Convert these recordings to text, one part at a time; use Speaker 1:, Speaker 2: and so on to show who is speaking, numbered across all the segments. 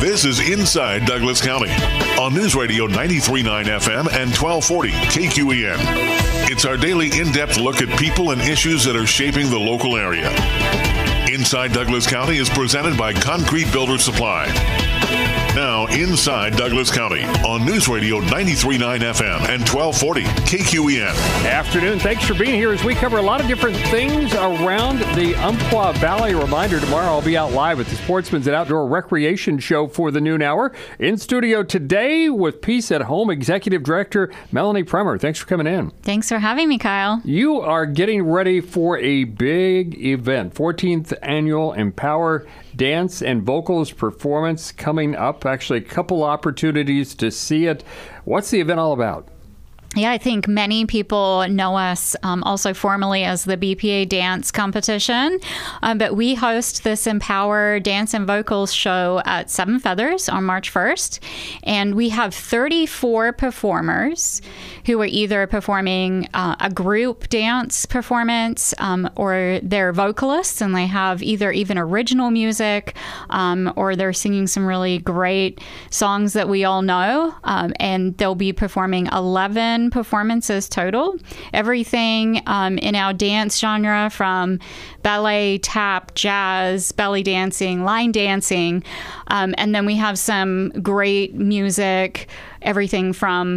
Speaker 1: This is Inside Douglas County on News Radio 93.9 FM and 1240 KQEN. It's our daily in-depth look at people and issues that are shaping the local area. Inside Douglas County is presented by Concrete Builder Supply. Now, Inside Douglas County on News Radio 93.9 FM and 1240 KQEN.
Speaker 2: Afternoon. Thanks for being here as we cover a lot of different things around the Umpqua Valley. Reminder, tomorrow I'll be out live with the Sportsman's and Outdoor Recreation Show for the noon hour. In studio today with Peace at Home Executive Director Melanie Premer. Thanks for coming in.
Speaker 3: Thanks for having me, Kyle.
Speaker 2: You are getting ready for a big event, 14th Annual Empower Dance and Vocals Performance coming up. Actually, a couple opportunities to see it. What's the event all about?
Speaker 3: Yeah, I think many people know us also formally as the BPA Dance Competition, but we host this Empower Dance and Vocals show at Seven Feathers on March 1st, and we have 34 performers who are either performing a group dance performance or they're vocalists, and they have either even original music or they're singing some really great songs that we all know, and they'll be performing 11 performances total. Everything in our dance genre, from ballet, tap, jazz, belly dancing, line dancing, and then we have some great music, everything from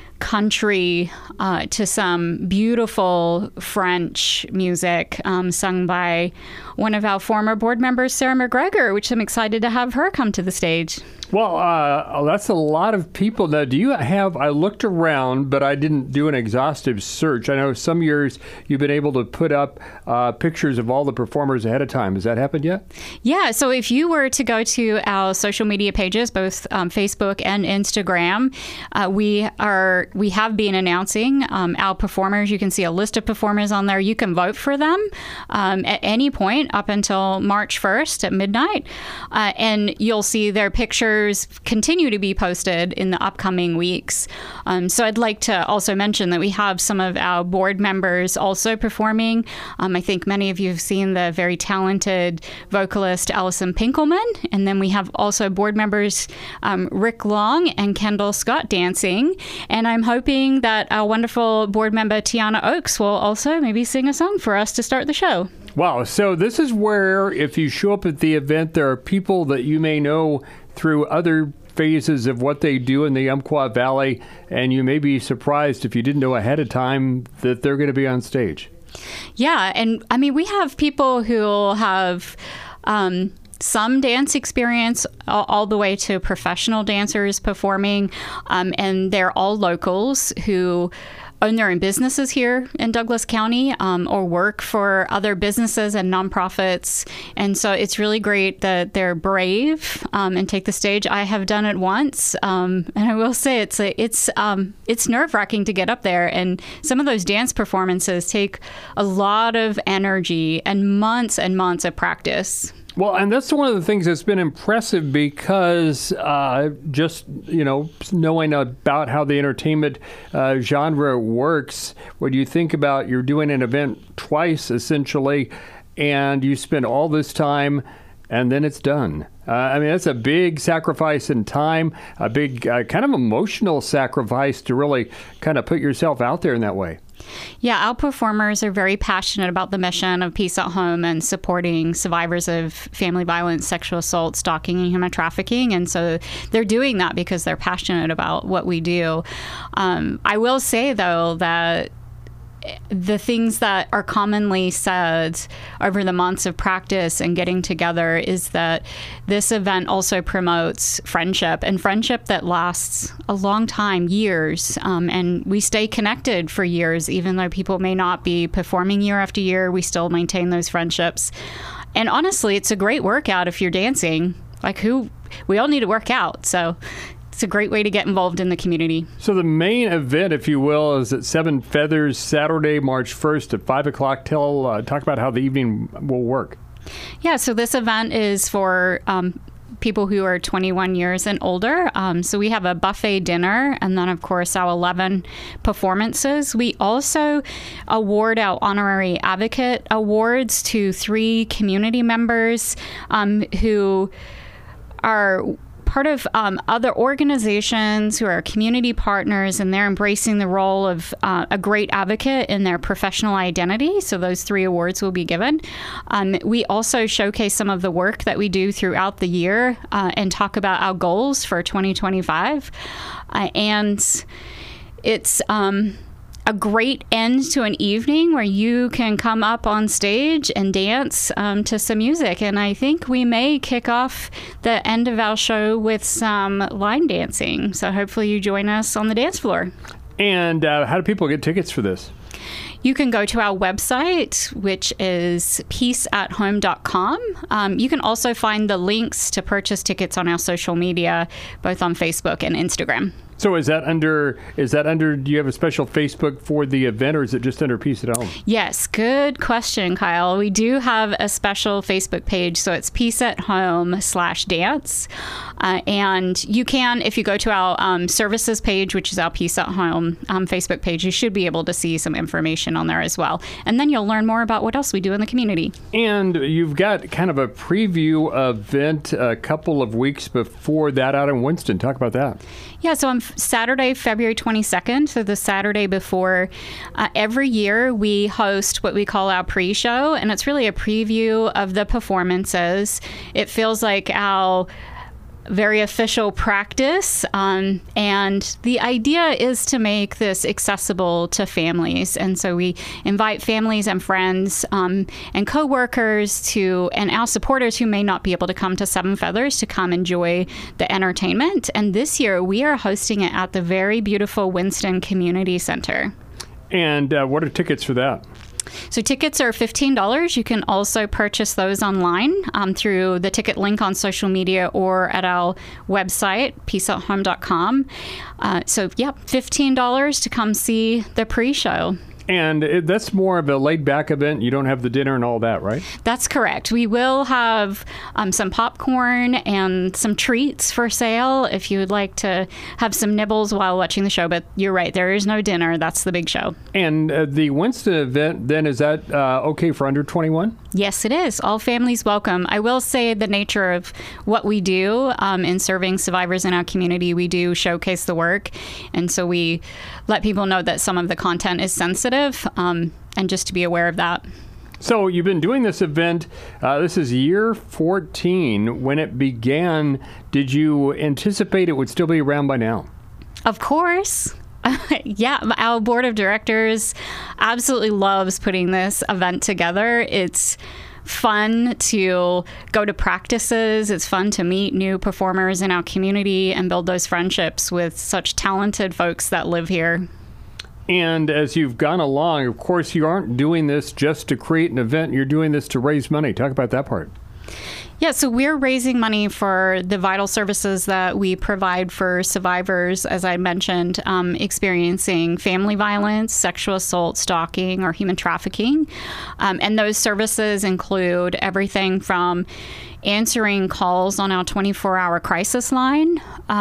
Speaker 3: country to some beautiful French music sung by one of our former board members, Sarah McGregor, which I'm excited to have her come to the stage.
Speaker 2: Well, that's a lot of people. Now, do you have, I looked around, but I didn't do an exhaustive search. I know some years you've been able to put up pictures of all the performers ahead of time. Has that happened yet?
Speaker 3: Yeah, so if you were to go to our social media pages, both Facebook and Instagram, we have been announcing our performers. You can see a list of performers on there. You can vote for them at any point up until March 1st at midnight, and you'll see their pictures continue to be posted in the upcoming weeks. So I'd like to also mention that we have some of our board members also performing. I think many of you have seen the very talented vocalist Allison Pinkelman, and then we have also board members Rick Long and Kendall Scott dancing, and I'm hoping that our wonderful board member Tiana Oakes will also maybe sing a song for us to start the show.
Speaker 2: Wow, so this is where, if you show up at the event, there are people that you may know through other phases of what they do in the Umpqua Valley, and you may be surprised if you didn't know ahead of time that they're going to be on stage.
Speaker 3: Yeah, and I mean, we have people who have some dance experience all the way to professional dancers performing, and they're all locals who own their own businesses here in Douglas County or work for other businesses and nonprofits. And so it's really great that they're brave and take the stage. I have done it once, and I will say it's nerve-wracking to get up there. And some of those dance performances take a lot of energy and months of practice.
Speaker 2: Well, and that's one of the things that's been impressive because just, knowing about how the entertainment genre works, when you think about you're doing an event twice, essentially, and you spend all this time and then it's done. I mean, that's a big sacrifice in time, a big kind of emotional sacrifice to really kind of put yourself out there in that way.
Speaker 3: Yeah, our performers are very passionate about the mission of Peace at Home and supporting survivors of family violence, sexual assault, stalking, and human trafficking. And so they're doing that because they're passionate about what we do. I will say, though, that the things that are commonly said over the months of practice and getting together is that this event also promotes friendship, and friendship that lasts a long time, years, and we stay connected for years. Even though people may not be performing year after year, we still maintain those friendships. And honestly, it's a great workout if you're dancing. We all need to work out, so it's a great way to get involved in the community.
Speaker 2: So the main event, if you will, is at Seven Feathers, Saturday, March 1st at 5 o'clock. Talk about how the evening will work.
Speaker 3: Yeah, so this event is for people who are 21 years and older. So we have a buffet dinner, and then, of course, our 11 performances. We also award our honorary advocate awards to 3 community members who are part of other organizations who are community partners, and they're embracing the role of a great advocate in their professional identity. So those 3 awards will be given. We also showcase some of the work that we do throughout the year and talk about our goals for 2025. And it's a great end to an evening where you can come up on stage and dance to some music. And I think we may kick off the end of our show with some line dancing. So hopefully you join us on the dance floor.
Speaker 2: And how do people get tickets for this?
Speaker 3: You can go to our website, which is peaceathome.com. You can also find the links to purchase tickets on our social media, both on Facebook and Instagram.
Speaker 2: So is that under, do you have a special Facebook for the event, or is it just under Peace at Home?
Speaker 3: Yes, good question, Kyle. We do have a special Facebook page, so it's Peace at Home/dance. And you can, if you go to our services page, which is our Peace at Home Facebook page, you should be able to see some information on there as well. And then you'll learn more about what else we do in the community. And
Speaker 2: you've got kind of a preview event a couple of weeks before that out in Winston. Talk about that. Yeah, so on Saturday, February 22nd, so the Saturday before, every year we host what we call our pre-show, and it's really a preview of the performances. It feels like our very official practice, and the idea is to make this accessible to families. And so we invite families and friends and coworkers and our supporters who may not be able to come to Seven Feathers to come enjoy the entertainment. And this year we are hosting it at the very beautiful Winston Community Center. And what are tickets for that? So tickets are $15. You can also purchase those online through the ticket link on social media or at our website, peaceathome.com. So, yeah, $15 to come see the pre-show. And that's more of a laid-back event. You don't have the dinner and all that, right? That's correct. We will have some popcorn and some treats for sale if you would like to have some nibbles while watching the show. But you're right, there is no dinner. That's the big show. And the Winston event, then, is that okay for under 21? Yes, it is. All families welcome. I will say the nature of what we do in serving survivors in our community, we do showcase the work. And so we let people know that some of the content is sensitive. And just to be aware of that. So you've been doing this event. This is year 14. When it began, did you anticipate it would still be around by now? Of course. Yeah, our board of directors absolutely loves putting this event together. It's fun to go to practices. It's fun to meet new performers in our community and build those friendships with such talented folks that live here. And as you've gone along, of course, you aren't doing this just to create an event. You're doing this to raise money. Talk about that part. Yeah, so we're raising money for the vital services that we provide for survivors, as I mentioned, experiencing family violence, sexual assault, stalking, or human trafficking. And those services include everything from answering calls on our 24-hour crisis line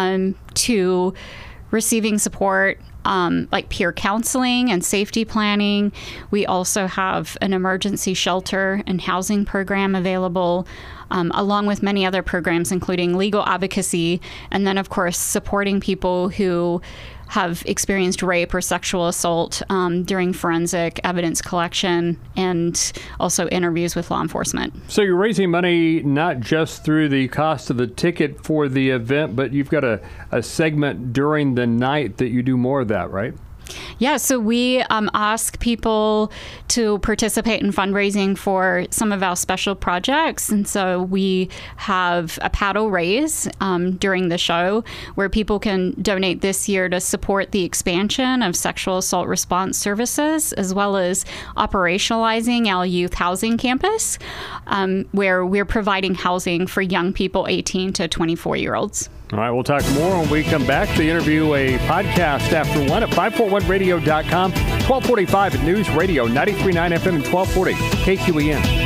Speaker 2: to receiving support like peer counseling and safety planning. We also have an emergency shelter and housing program available, along with many other programs, including legal advocacy, and then, of course, supporting people who have experienced rape or sexual assault during forensic evidence collection and also interviews with law enforcement. So you're raising money not just through the cost of the ticket for the event, but you've got a segment during the night that you do more of that, right? Yeah, so we ask people to participate in fundraising for some of our special projects. And so we have a paddle raise during the show where people can donate this year to support the expansion of sexual assault response services, as well as operationalizing our youth housing campus, where we're providing housing for young people 18 to 24-year-olds. All right, we'll talk more when we come back. The interview, a podcast after 1 at 541radio.com, 1245 at News Radio, 93.9 FM and 1240 KQEN.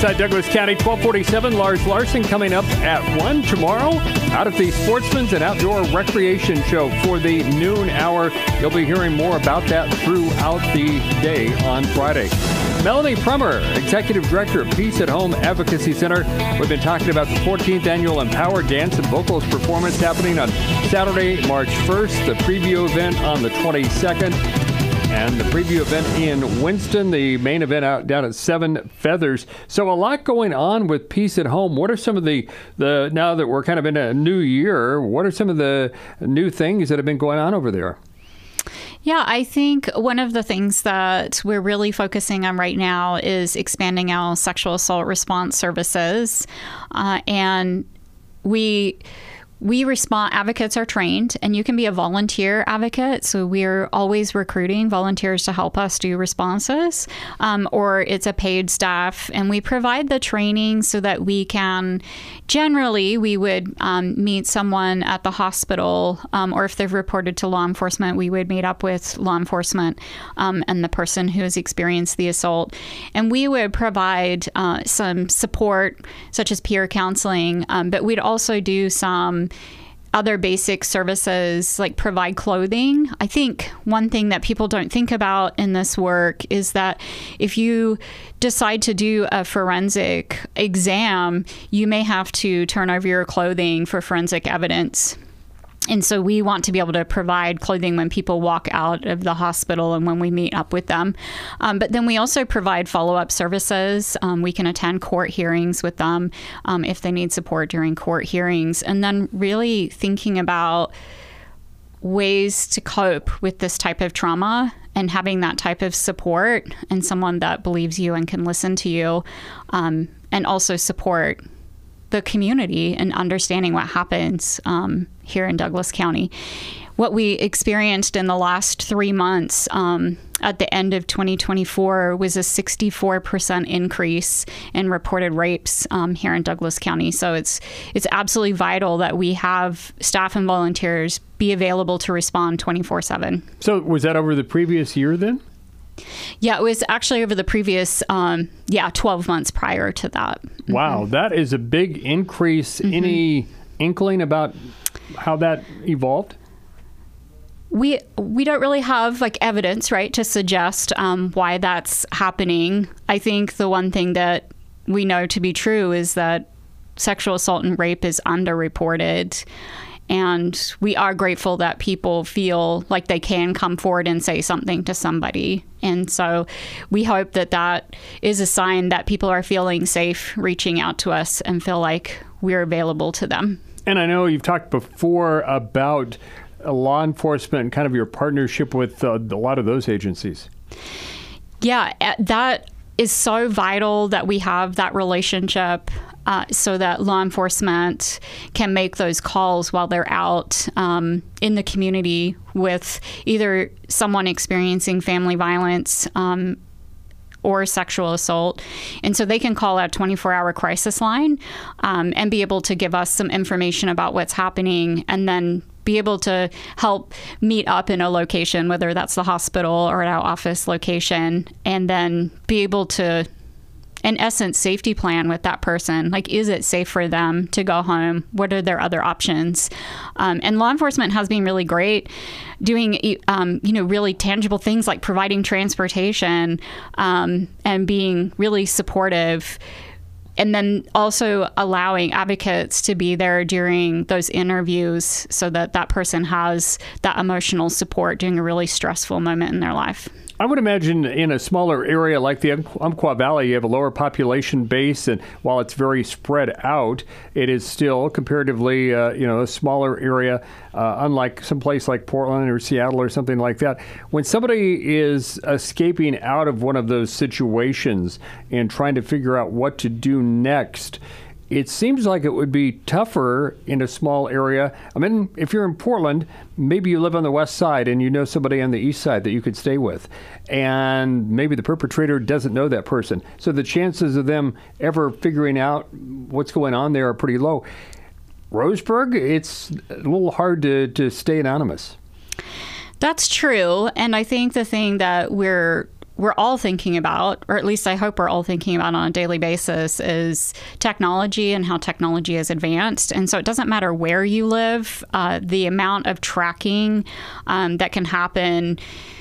Speaker 2: Inside Douglas County, 1247. Lars Larson coming up at 1 tomorrow out at the Sportsman's and Outdoor Recreation Show for the noon hour. You'll be hearing more about that throughout the day on Friday. Melanie Prummer, Executive Director of Peace at Home Advocacy Center. We've been talking about the 14th Annual Empower Dance and Vocals performance happening on Saturday, March 1st, the preview event on the 22nd. And the preview event in Winston, the main event out down at Seven Feathers. So a lot going on with Peace at Home. What are some of the now that we're kind of in a new year, what are some of the new things that have been going on over there?
Speaker 3: Yeah, I think one of the things that we're really focusing on right now is expanding our sexual assault response services. And we respond, advocates are trained, and you can be a volunteer advocate. So we're always recruiting volunteers to help us do responses, or it's a paid staff. And we provide the training so that we can, generally, we would meet someone at the hospital, or if they've reported to law enforcement, we would meet up with law enforcement and the person who has experienced the assault. And we would provide some support, such as peer counseling, but we'd also do some other basic services like provide clothing. I think one thing that people don't think about in this work is that if you decide to do a forensic exam, you may have to turn over your clothing for forensic evidence. And so we want to be able to provide clothing when people walk out of the hospital and when we meet up with them. But then we also provide follow-up services. We can attend court hearings with them if they need support during court hearings. And then really thinking about ways to cope with this type of trauma and having that type of support and someone that believes you and can listen to you, and also support the community and understanding what happens here in Douglas County. What we experienced in the last 3 months at the end of 2024 was a 64% increase in reported rapes here in Douglas County. So it's absolutely vital that we have staff and volunteers be available to respond 24/7.
Speaker 2: So was that over the previous year then?
Speaker 3: Yeah, it was actually over the previous, 12 months prior to that.
Speaker 2: Wow, that is a big increase. Mm-hmm. Any inkling about how that evolved?
Speaker 3: We don't really have evidence, right, to suggest why that's happening. I think the one thing that we know to be true is that sexual assault and rape is underreported. And we are grateful that people feel like they can come forward and say something to somebody. And so we hope that that is a sign that people are feeling safe reaching out to us and feel like we're available to them.
Speaker 2: And I know you've talked before about law enforcement and kind of your partnership with a lot of those agencies.
Speaker 3: Yeah, that is so vital that we have that relationship so that law enforcement can make those calls while they're out in the community with either someone experiencing family violence or sexual assault. And so they can call a 24-hour crisis line and be able to give us some information about what's happening, and then be able to help meet up in a location, whether that's the hospital or at our office location, and then be able to, in essence, safety plan with that person. Like, is it safe for them to go home? What are their other options? And law enforcement has been really great doing, really tangible things like providing transportation and being really supportive. And then also allowing advocates to be there during those interviews so that that person has that emotional support during a really stressful moment in their life.
Speaker 2: I would imagine in a smaller area like the Umpqua Valley, you have a lower population base, and while it's very spread out, it is still comparatively, a smaller area, unlike some place like Portland or Seattle or something like that. When somebody is escaping out of one of those situations and trying to figure out what to do next, it seems like it would be tougher in a small area. I mean, if you're in Portland, maybe you live on the west side and you know somebody on the east side that you could stay with. And maybe the perpetrator doesn't know that person. So the chances of them ever figuring out what's going on there are pretty low. Roseburg, it's a little hard to stay anonymous.
Speaker 3: That's true. And I think the thing that we're we're all thinking about, or at least I hope we're all thinking about on a daily basis, is technology and how technology is advanced. And so it doesn't matter where you live, the amount of tracking that can happen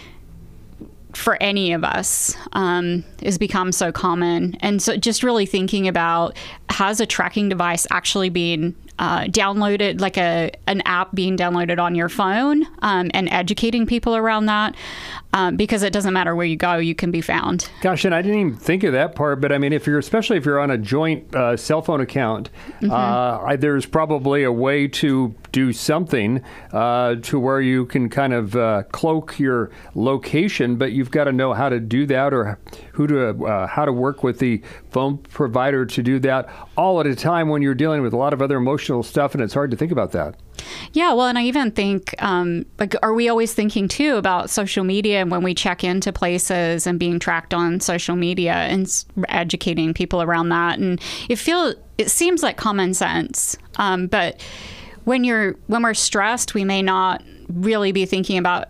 Speaker 3: for any of us has become so common. And so just really thinking about, has a tracking device actually been downloaded, like an app being downloaded on your phone, and educating people around that, because it doesn't matter where you go, you can be found.
Speaker 2: Gosh, and I didn't even think of that part, but I mean, especially if you're on a joint cell phone account, there's probably a way to do something to where you can kind of cloak your location, but you've got to know how to do that, or how to work with the phone provider to do that, all at a time when you're dealing with a lot of other emotional stuff, and it's hard to think about that.
Speaker 3: Yeah, well, and I even think, are we always thinking too about social media, and when we check into places and being tracked on social media and educating people around that? And it seems like common sense, but when we're stressed, we may not really be thinking about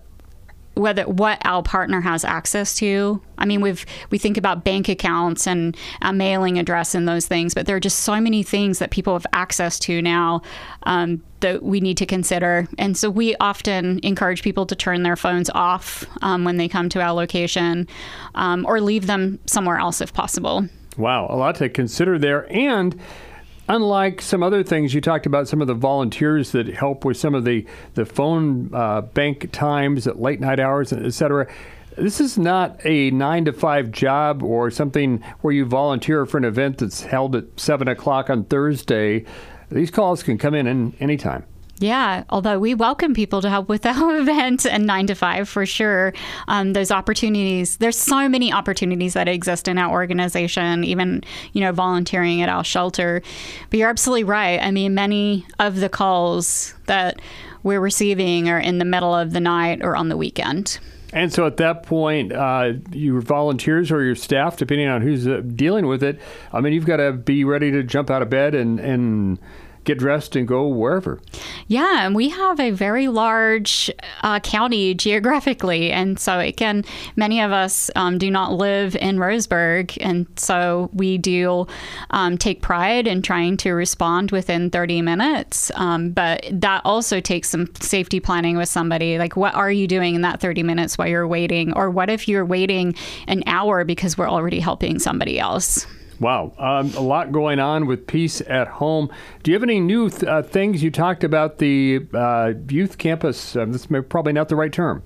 Speaker 3: what our partner has access to. I mean, we think about bank accounts and a mailing address and those things, but there are just so many things that people have access to now that we need to consider. And so we often encourage people to turn their phones off when they come to our location, or leave them somewhere else if possible. Wow,
Speaker 2: a lot to consider there. And unlike some other things, you talked about some of the volunteers that help with some of the phone bank times at late night hours, et cetera. This is not a 9-to-5 job or something where you volunteer for an event that's held at 7 o'clock on Thursday. These calls can come in anytime.
Speaker 3: Yeah, although we welcome people to help with our event and 9 to 5 for sure. Those opportunities, there's so many opportunities that exist in our organization, even, volunteering at our shelter. But you're absolutely right. I mean, many of the calls that we're receiving are in the middle of the night or on the weekend.
Speaker 2: And so at that point, your volunteers or your staff, depending on who's dealing with it, I mean, you've got to be ready to jump out of bed and get dressed and go wherever.
Speaker 3: Yeah, and we have a very large county geographically, and so many of us do not live in Roseburg, and so we do take pride in trying to respond within 30 minutes, but that also takes some safety planning with somebody, like what are you doing in that 30 minutes while you're waiting, or what if you're waiting an hour because we're already helping somebody else.
Speaker 2: Wow. A lot going on with Peace at Home. Do you have any new things? You talked about the youth campus. This is probably not the right term.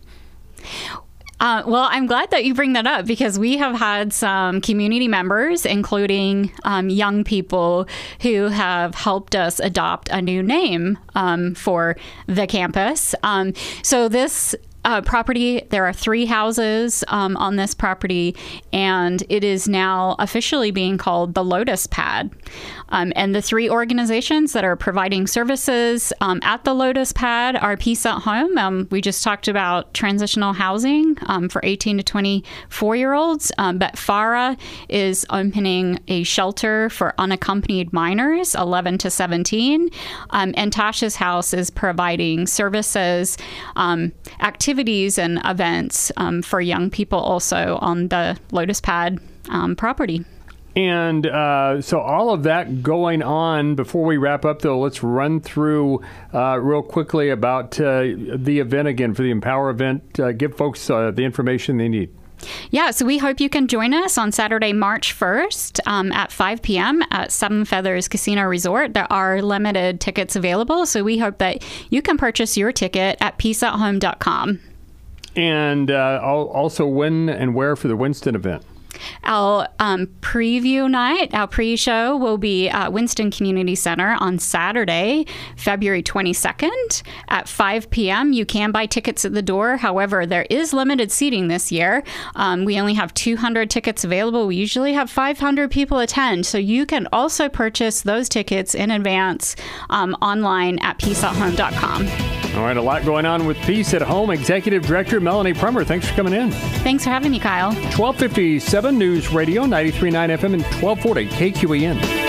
Speaker 3: Well, I'm glad that you bring that up, because we have had some community members, including young people, who have helped us adopt a new name for the campus. So this property, there are 3 houses on this property, and it is now officially being called the Lotus Pad. And the 3 organizations that are providing services at the Lotus Pad are Peace at Home. We just talked about transitional housing for 18 to 24-year-olds, but FARA is opening a shelter for unaccompanied minors, 11 to 17, and Tasha's House is providing services, activities and events for young people also on the Lotus Pad property.
Speaker 2: And so all of that going on. Before we wrap up, though, let's run through real quickly about the event again for the Empower event. Give folks the information they need.
Speaker 3: Yeah, so we hope you can join us on Saturday, March 1st at 5 p.m. at Seven Feathers Casino Resort. There are limited tickets available, so we hope that you can purchase your ticket at peaceathome.com.
Speaker 2: And also when and where for the Winston event?
Speaker 3: Our preview night, our pre-show, will be at Winston Community Center on Saturday, February 22nd at 5 p.m. You can buy tickets at the door. However, there is limited seating this year. We only have 200 tickets available. We usually have 500 people attend. So you can also purchase those tickets in advance online at peaceathome.com.
Speaker 2: All right, a lot going on with Peace at Home. Executive Director Melanie Prummer, thanks for coming in.
Speaker 3: Thanks for having me, Kyle.
Speaker 2: 1257 News Radio, 93.9 FM and 1240 KQEN.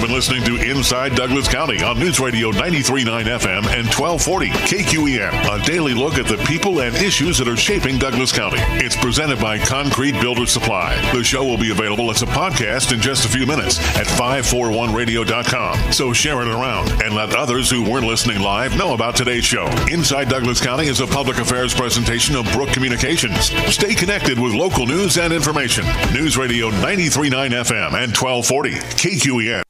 Speaker 1: been listening to Inside Douglas County on News Radio 93.9 FM and 1240 KQEN, a daily look at the people and issues that are shaping Douglas County. It's presented by Concrete Builder Supply. The show will be available as a podcast in just a few minutes at 541radio.com. So share it around and let others who weren't listening live know about today's show. Inside Douglas County is a public affairs presentation of Brook Communications. Stay connected with local news and information. News Radio 93.9 FM and 1240 KQEN.